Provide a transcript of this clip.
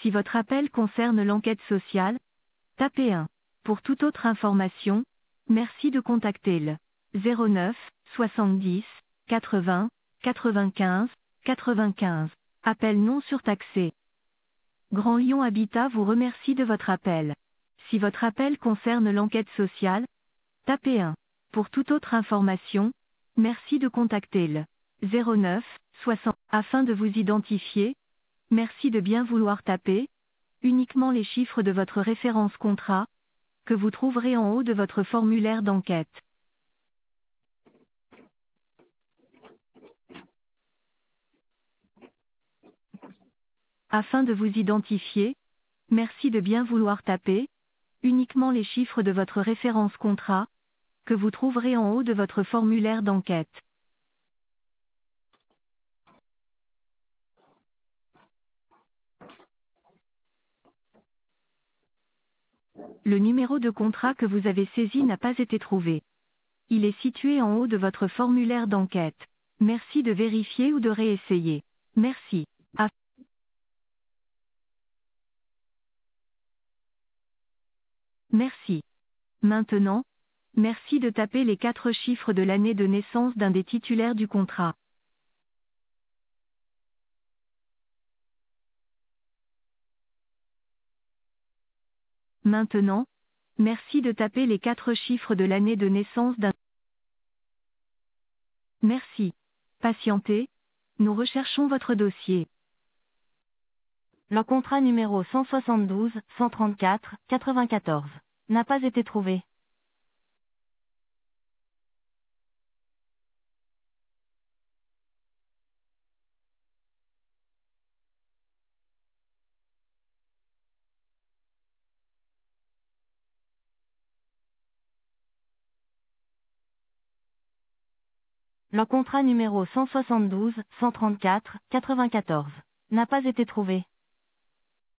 Si votre appel concerne l'enquête sociale, tapez 1. Pour toute autre information, merci de contacter le 09 70 80 95 95. Appel non surtaxé. Grand Lyon Habitat vous remercie de votre appel. Si votre appel concerne l'enquête sociale, tapez 1. Pour toute autre information, merci de contacter le 09 60. Afin de vous identifier, merci de bien vouloir taper uniquement les chiffres de votre référence contrat, que vous trouverez en haut de votre formulaire d'enquête. Afin de vous identifier, merci de bien vouloir taper uniquement les chiffres de votre référence contrat, que vous trouverez en haut de votre formulaire d'enquête. Le numéro de contrat que vous avez saisi n'a pas été trouvé. Il est situé en haut de votre formulaire d'enquête. Merci de vérifier ou de réessayer. Merci. Merci. Maintenant, merci de taper les 4 chiffres de l'année de naissance d'un des titulaires du contrat. Maintenant, merci de taper les 4 chiffres de l'année de naissance d'un. Merci. Patientez. Nous recherchons votre dossier. Le contrat numéro 172 134 94 n'a pas été trouvé. Le contrat numéro 172 134 94 n'a pas été trouvé.